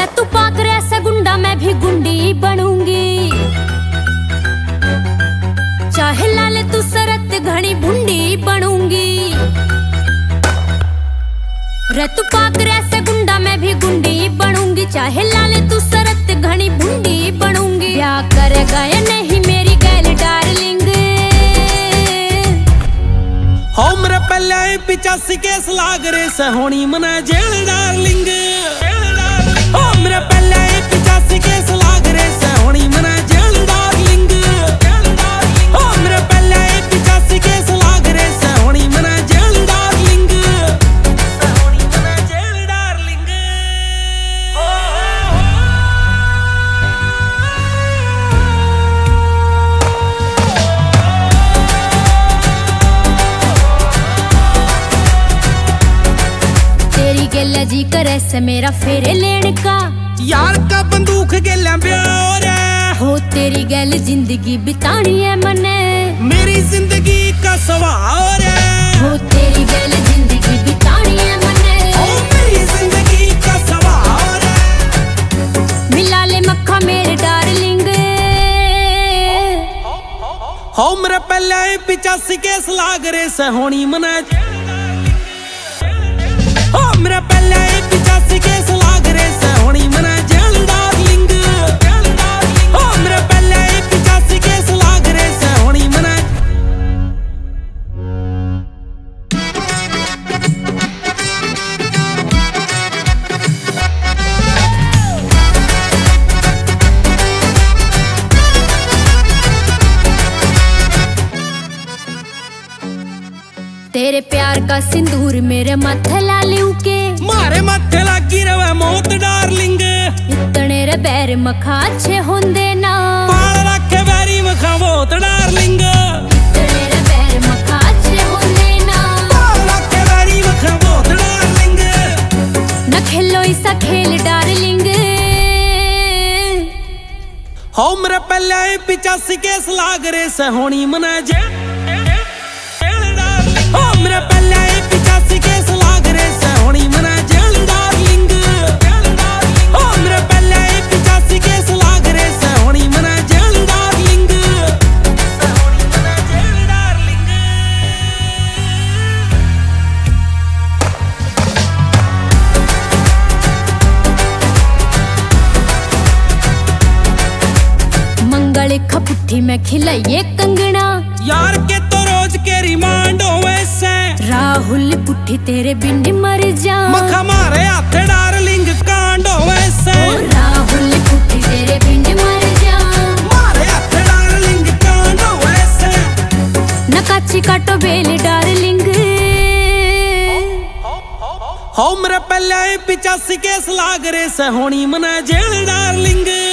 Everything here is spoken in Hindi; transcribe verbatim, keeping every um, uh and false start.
तू पाक ऐसा गुंडा मैं भी गुंडी बनूंगी। चाहे लाले तू सरत घनी भुंडी बनूंगी। रे तू पाक ऐसा गुंडा मैं भी गुंडी बनूंगी। चाहे लाले तू सरत घनी भुंडी बनूंगी। ब्याह करेगा या नहीं मेरी गैल डार्लिंग। हो मेरे पहले पिचासी केस लाग रे से होनी मना जेल डार्लिंग। हो मेरे पहले पिचासी केस लाग रे से होनी मना जेल डार्लिंग। हो मेरे पहले पिचासी केस लाग रे से होनी मना जेल डार्लिंग। से होनी मना जेल डार्लिंग। तेरी गेला जी करे से मेरा फेरे लेने का। यार का बंदूक गेला प्यार है। हो तेरी गैल जिंदगी बितानी है मने। मेरी जिंदगी का सवार है। हो तेरी गैल जिंदगी बितानी है मने। ओ मेरी जिंदगी का सवार है। मिला ले मक्खा मेरे डार्लिंग। हो मेरे पहले पिचासी केस लाग रे से होनी मना। हो मेरे पहले पिचासी केस लाग रे से होनी मना जेल डार्लिंग। हो मेरे पहले पिचासी केस लाग रे से होनी मना। तेरे प्यार का सिंदूर मेरे माथे लालियों के। मारे माथे लागी रवे मौत डार्लिंग। इतने रे बैर मखा अच्छे होंदे ना। पाल रखे बैरी मखा मौत डार्लिंग। इतने रे बैर मखा अच्छे होंदे ना। पाल रखे बैरी मखा मौत डार्लिंग। न खेलो ऐसा खेल डार्लिंग। हो मेरे पहले पिचासी केस लाग रे से होनी मना जेल। हो मेरे पहले पिचासी केस लाग रे से होनी मना जेल डार्लिंग। हो मेरे पहले पिचासी केस लाग रे से होनी मना जेल डार्लिंग। से होनी मना जेल डार्लिंग। मंगल खपुठी में खिलाइए कंगना। यार के तो रोज के रिमांड होवे से। राहुल पुठी तेरे बिन मर जा। मखा मारे हाथ डार्लिंग कांड होवे से। राहुल पुठी तेरे बिन मर जा। मारे हाथ डार्लिंग कांड होवे से। न काची काटो बेल डार्लिंग। हो मेरे पहले पिचासी केस लाग रे से होनी मना जेल डार्लिंग।